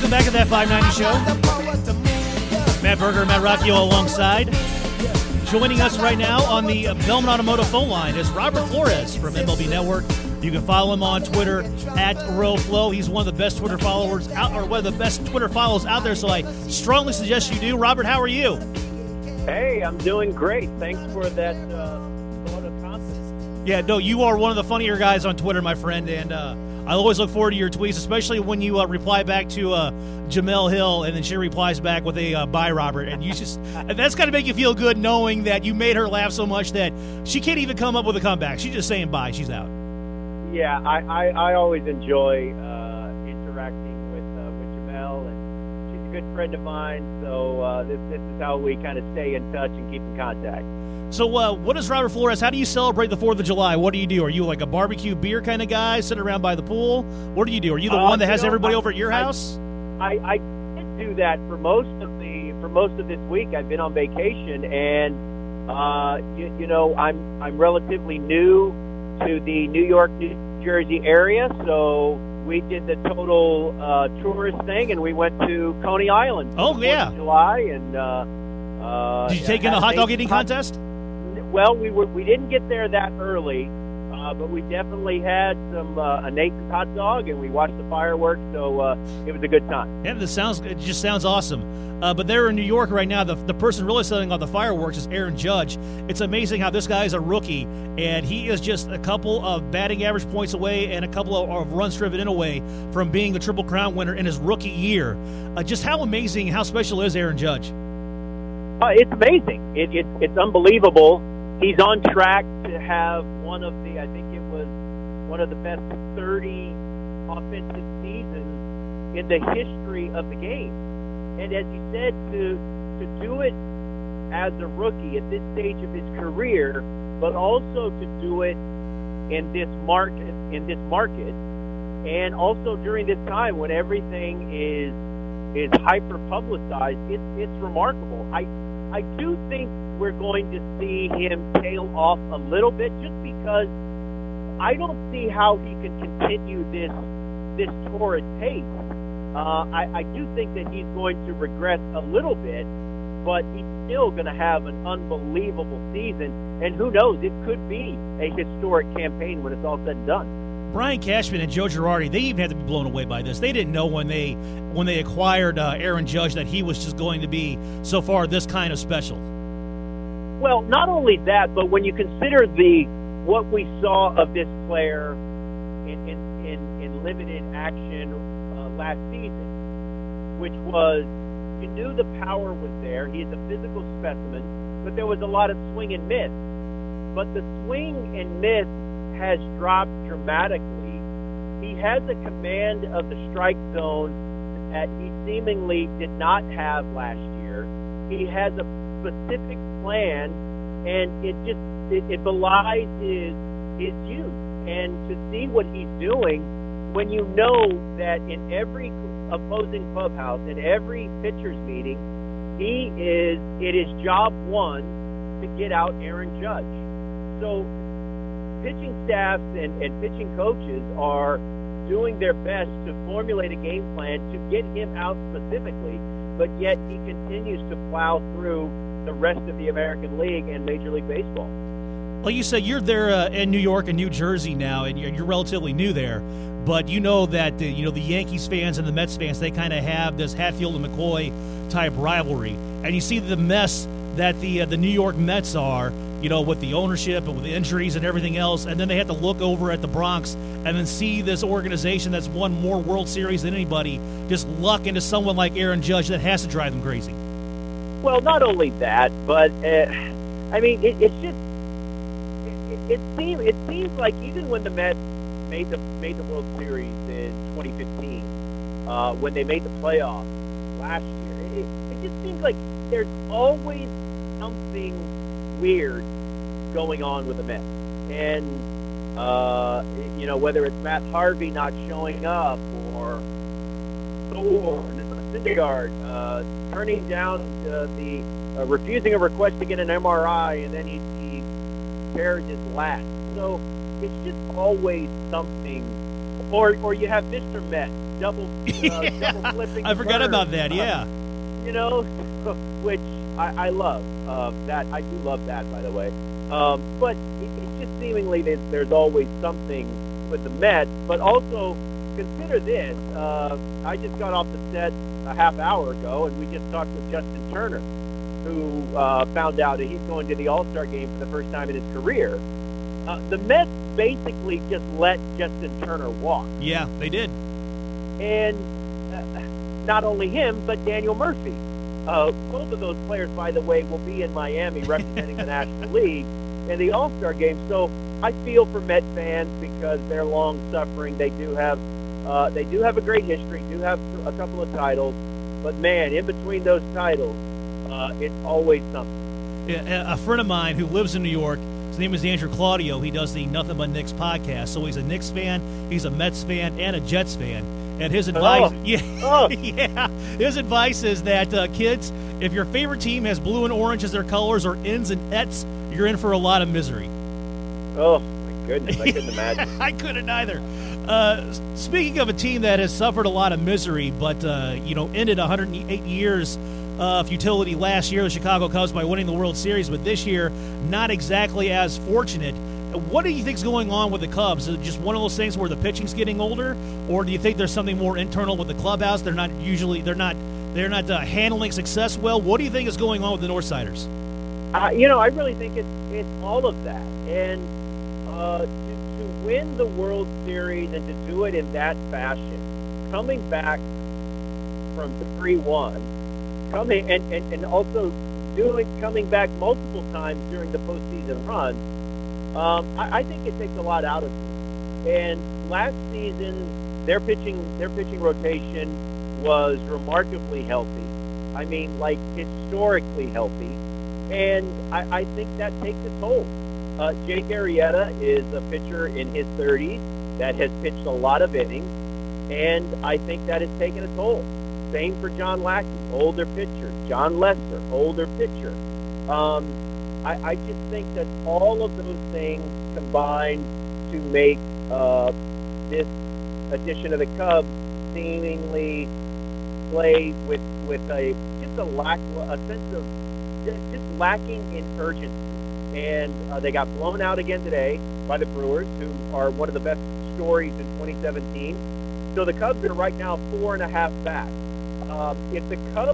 Welcome back to that 590 show. Matt Berger and Matt Rocchio alongside. Joining us right now on the Bellman Automotive phone line is Robert Flores from MLB Network. You can follow him on Twitter at RowFlow. He's one of the best Twitter followers out, or one of the best Twitter follows out there, so I strongly suggest you do. Robert, how are you? Hey, I'm doing great. Thanks for that vote of confidence. Yeah, no, you are one of the funnier guys on Twitter, my friend, and I always look forward to your tweets, especially when you reply back to Jamel Hill, and then she replies back with a bye, Robert. And that's got to make you feel good knowing that you made her laugh so much that she can't even come up with a comeback. She's just saying bye. She's out. Yeah, I always enjoy interacting with Jamel, and she's a good friend of mine. So this is how we kind of stay in touch and keep in contact. So what is Robert Flores? How do you celebrate the 4th of July? What do you do? Are you like a barbecue beer kind of guy, sitting around by the pool? What do you do? Are you the one that has everybody over at your house? I did do that for most of this week. I've been on vacation, and I'm relatively new to the New York, New Jersey area, so we did the total tourist thing, and we went to Coney Island. Oh, yeah. 4th of July, and did you take in the hot dog eating contest? Well, we didn't get there that early, but we definitely had a Nathan's hot dog, and we watched the fireworks, so it was a good time. Yeah, it just sounds awesome. But they're in New York right now. The person really setting off the fireworks is Aaron Judge. It's amazing how this guy is a rookie, and he is just a couple of batting average points away and a couple of runs driven in away from being the Triple Crown winner in his rookie year. Just how amazing, how special is Aaron Judge? It's amazing. It's unbelievable. He's on track to have one of the best 30 offensive seasons in the history of the game. And as you said, to do it as a rookie at this stage of his career, but also to do it in this market, and also during this time when everything is hyper publicized, it's remarkable. I do think we're going to see him tail off a little bit, just because I don't see how he can continue this torrid pace. I do think that he's going to regress a little bit, but he's still going to have an unbelievable season, and who knows, it could be a historic campaign when it's all said and done. Brian Cashman and Joe Girardi, they even had to be blown away by this. They didn't know when they acquired Aaron Judge that he was just going to be, so far, this kind of special. Well, not only that, but when you consider what we saw of this player in limited action last season, which was, you knew the power was there. He is a physical specimen, but there was a lot of swing and miss. But the swing and miss has dropped dramatically. He has a command of the strike zone that he seemingly did not have last year. He has a specific plan, and it belies his youth. And to see what he's doing, when you know that in every opposing clubhouse, in every pitcher's meeting, it is job one to get out Aaron Judge. So pitching staffs and pitching coaches are doing their best to formulate a game plan to get him out specifically, but yet he continues to plow through the rest of the American League and Major League Baseball. Like you said, you're there in New York and New Jersey now, and you're relatively new there. But you know that the Yankees fans and the Mets fans, they kind of have this Hatfield and McCoy type rivalry, and you see the mess that the New York Mets are, with the ownership and with the injuries and everything else, and then they have to look over at the Bronx and then see this organization that's won more World Series than anybody just luck into someone like Aaron Judge that has to drive them crazy. Well, not only that, but it seems like even when the Mets made the World Series in 2015, when they made the playoffs last year, it just seems like there's always something weird going on with the Mets. And, whether it's Matt Harvey not showing up or Syndergaard turning down refusing a request to get an MRI, and then he tears his lat. So it's just always something or you have Mr. Met double flipping. I forgot about that. Yeah, you know, which I love. That I do love that, by the way. But it's just seemingly there's always something with the Mets. But also consider this: I just got off the set a half hour ago, and we just talked with Justin Turner, who found out that he's going to the All-Star game for the first time in his career. The Mets basically just let Justin Turner walk. Yeah, they did. And not only him, but Daniel Murphy. Both of those players, by the way, will be in Miami representing the National League in the All-Star game. So I feel for Met fans because they're long-suffering. They do have a great history, do have a couple of titles. But, man, in between those titles, it's always something. Yeah, a friend of mine who lives in New York, his name is Andrew Claudio. He does the Nothing But Knicks podcast. So he's a Knicks fan, he's a Mets fan, and a Jets fan. And his advice, his advice is that kids, if your favorite team has blue and orange as their colors or ins and ets, you're in for a lot of misery. Oh my goodness, I couldn't imagine. I couldn't either. Speaking of a team that has suffered a lot of misery, but ended 108 years of futility last year, the Chicago Cubs, by winning the World Series, but this year not exactly as fortunate. What do you think's going on with the Cubs? Is it just one of those things where the pitching's getting older, or do you think there's something more internal with the clubhouse? They're not handling success well. What do you think is going on with the Northsiders? I really think it's all of that, and to win the World Series and to do it in that fashion, coming back from 3-1, and also coming back multiple times during the postseason run. I think it takes a lot out of them. And last season, their pitching rotation was remarkably healthy. I mean, like historically healthy. And I think that takes a toll. Jake Arrieta is a pitcher in his 30s that has pitched a lot of innings, and I think that has taken a toll. Same for John Lackey, older pitcher. John Lester, older pitcher. I just think that all of those things combine to make this edition of the Cubs seemingly play with a sense of just lacking in urgency. And they got blown out again today by the Brewers, who are one of the best stories in 2017. So the Cubs are right now 4.5 back. If the Cubs,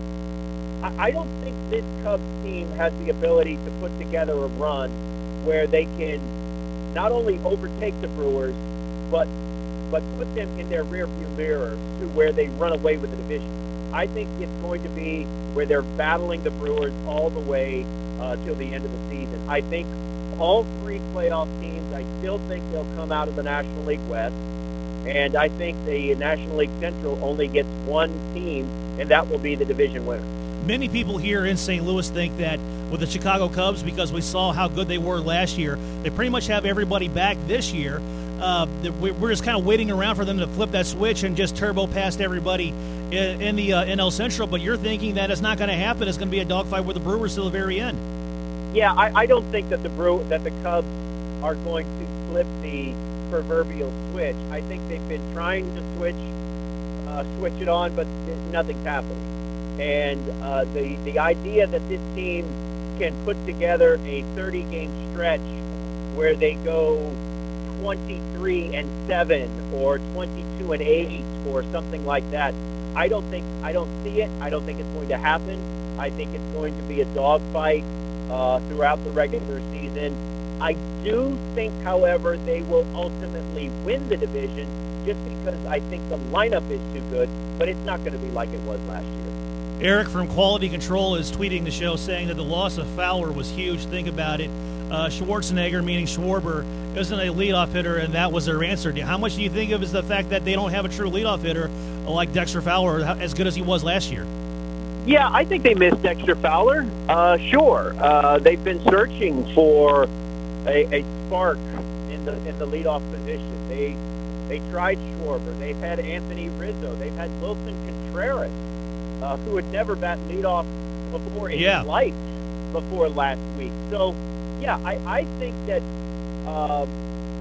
I don't think this Cubs team has the ability to put together a run where they can not only overtake the Brewers, but put them in their rearview mirror to where they run away with the division. I think it's going to be where they're battling the Brewers all the way till the end of the season. I think all three playoff teams, I still think they'll come out of the National League West. And I think the National League Central only gets one team, and that will be the division winner. Many people here in St. Louis think that with the Chicago Cubs, because we saw how good they were last year, they pretty much have everybody back this year. We're just kind of waiting around for them to flip that switch and just turbo past everybody in the NL Central. But you're thinking that it's not going to happen. It's going to be a dogfight with the Brewers till the very end. Yeah, I don't think that the Cubs are going to flip the proverbial switch. I think they've been trying to switch it on, but nothing's happening. And the idea that this team can put together a 30-game stretch where they go 23-7 or 22-8 or something like that, I don't see it. I don't think it's going to happen. I think it's going to be a dogfight throughout the regular season. I do think, however, they will ultimately win the division just because I think the lineup is too good, but it's not going to be like it was last year. Eric from Quality Control is tweeting the show saying that the loss of Fowler was huge. Think about it. Schwarzenegger, meaning Schwarber, isn't a leadoff hitter, and that was their answer. How much do you think of is the fact that they don't have a true leadoff hitter like Dexter Fowler, as good as he was last year? Yeah, I think they missed Dexter Fowler. Sure. They've been searching for a spark in the leadoff position. They tried Schwarber. They've had Anthony Rizzo. They've had Wilson Contreras, who had never bat leadoff before in his life before last week. So, yeah, I think that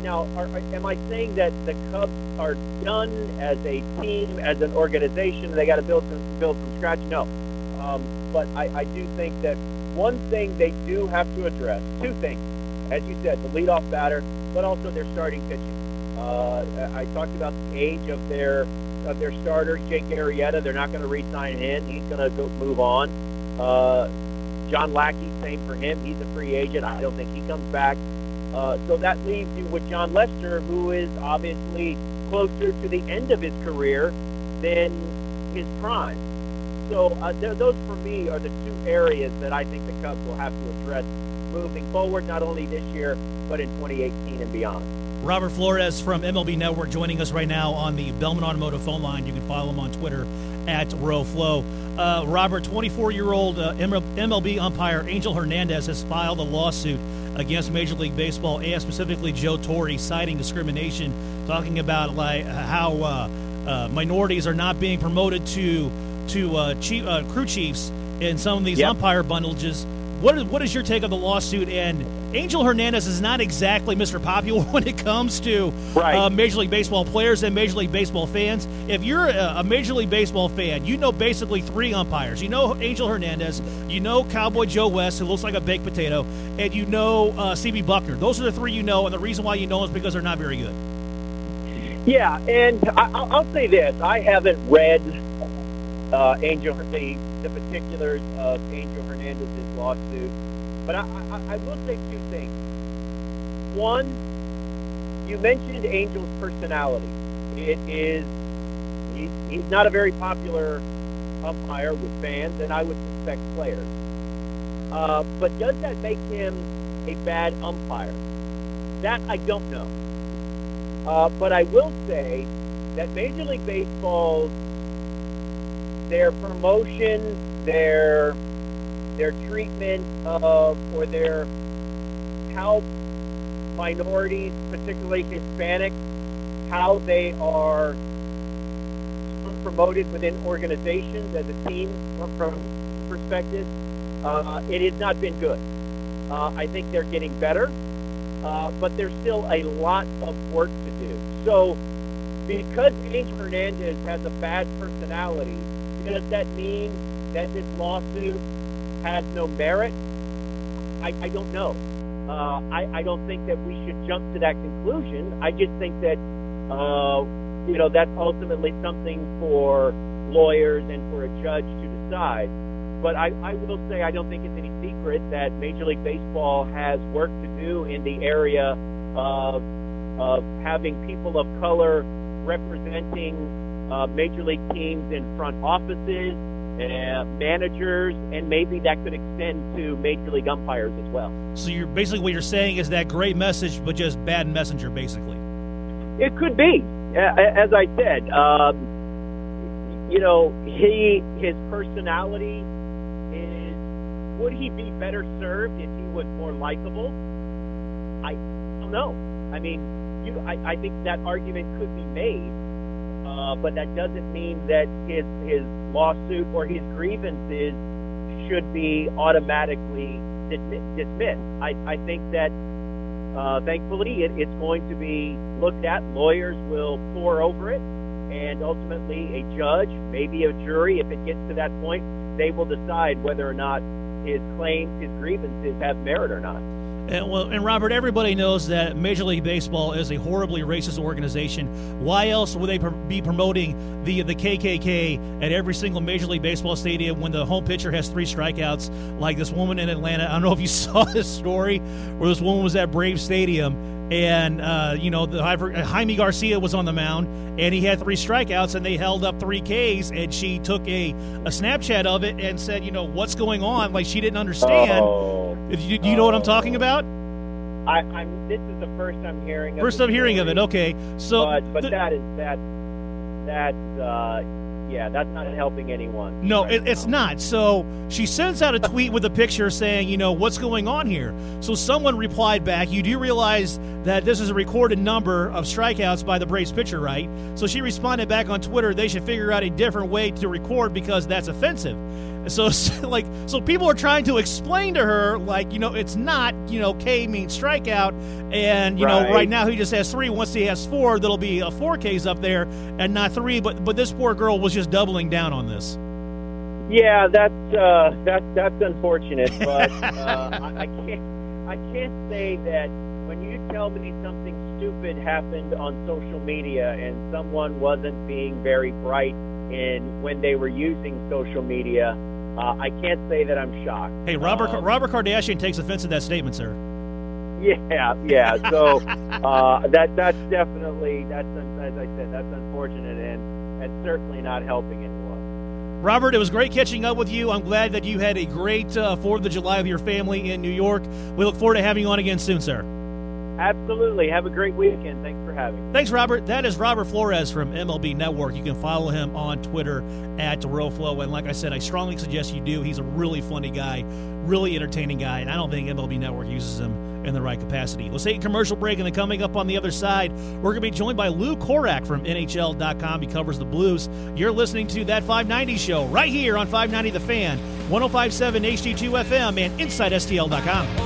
Now, am I saying that the Cubs are done as a team, as an organization? They got to build from scratch? No. But I do think that one thing they do have to address, two things, as you said, the leadoff batter, but also their starting pitching. I talked about the age of their starter, Jake Arrieta. They're not going to re-sign him. He's going to move on. John Lackey, same for him. He's a free agent. I don't think he comes back. So that leaves you with John Lester, who is obviously closer to the end of his career than his prime. So those, for me, are the two areas that I think the Cubs will have to address moving forward, not only this year, but in 2018 and beyond. Robert Flores from MLB Network joining us right now on the Bellman Automotive phone line. You can follow him on Twitter at RowFlow. Robert, 24-year-old MLB umpire Angel Hernandez has filed a lawsuit against Major League Baseball and specifically Joe Torre, citing discrimination, talking about how minorities are not being promoted to crew chiefs in some of these umpire bundles. What is your take on the lawsuit? And Angel Hernandez is not exactly Mr. Popular when it comes to Major League Baseball players and Major League Baseball fans. If you're a Major League Baseball fan, you know basically three umpires. You know Angel Hernandez, you know Cowboy Joe West, who looks like a baked potato, and you know C.B. Buckner. Those are the three you know, and the reason why you know is because they're not very good. Yeah, and I'll say this. I haven't read the particulars of Angel Hernandez's lawsuit, but I will say two things. One, you mentioned Angel's personality. He's not a very popular umpire with fans, and I would suspect players. But does that make him a bad umpire? That I don't know. But I will say that Major League Baseball's their promotion, their treatment of, or their how minorities, particularly Hispanics, how they are promoted within organizations as a team from perspective, it has not been good. I think they're getting better, but there's still a lot of work to do. So because Angel Hernandez has a bad personality, does that mean that this lawsuit has no merit? I don't know. I don't think that we should jump to that conclusion. I just think that, that's ultimately something for lawyers and for a judge to decide. But I will say I don't think it's any secret that Major League Baseball has work to do in the area of having people of color representing Major League teams in front offices, managers, and maybe that could extend to Major League umpires as well. So you're basically what you're saying is that great message, but just bad messenger, basically. It could be. As I said, his personality is. Would he be better served if he was more likable? I don't know. I mean, I think that argument could be made. But that doesn't mean that his lawsuit or his grievances should be automatically dismissed. I think that, thankfully, it's going to be looked at. Lawyers will pore over it, and ultimately a judge, maybe a jury, if it gets to that point, they will decide whether or not his claims, his grievances have merit or not. And Robert, everybody knows that Major League Baseball is a horribly racist organization. Why else would they be promoting the KKK at every single Major League Baseball stadium when the home pitcher has 3 strikeouts, like this woman in Atlanta? I don't know if you saw this story where this woman was at Braves Stadium, and Jaime Garcia was on the mound, and he had 3 strikeouts, and they held up 3 Ks, and she took a Snapchat of it and said, what's going on? Like, she didn't understand. Do you know what I'm talking about? This is the first I'm hearing of it. First I'm hearing of it, okay. So, but that's not helping anyone. No, it's not. So she sends out a tweet with a picture saying, what's going on here? So someone replied back, you do realize that this is a recorded number of strikeouts by the Braves pitcher, right? So she responded back on Twitter, they should figure out a different way to record because that's offensive. So people are trying to explain to her, like, it's not, K means strikeout, and right now he just has 3. Once he has 4, there'll be 4 Ks up there and not 3. But this poor girl was just doubling down on this. Yeah, that's unfortunate, but I can't say that when you tell me something stupid happened on social media and someone wasn't being very bright in when they were using social media. I can't say that I'm shocked. Hey, Robert Kardashian takes offense to that statement, sir. Yeah. So that's definitely, as I said, that's unfortunate and certainly not helping anyone. Robert, it was great catching up with you. I'm glad that you had a great 4th of July with your family in New York. We look forward to having you on again soon, sir. Absolutely. Have a great weekend. Thanks for having me. Thanks, Robert. That is Robert Flores from MLB Network. You can follow him on Twitter at RoFlo. And like I said, I strongly suggest you do. He's a really funny guy, really entertaining guy, and I don't think MLB Network uses him in the right capacity. Let's take a commercial break, and then coming up on the other side, we're going to be joined by Lou Korak from NHL.com. He covers the Blues. You're listening to That 590 Show right here on 590 The Fan, 105.7 HD2 FM, and InsideSTL.com.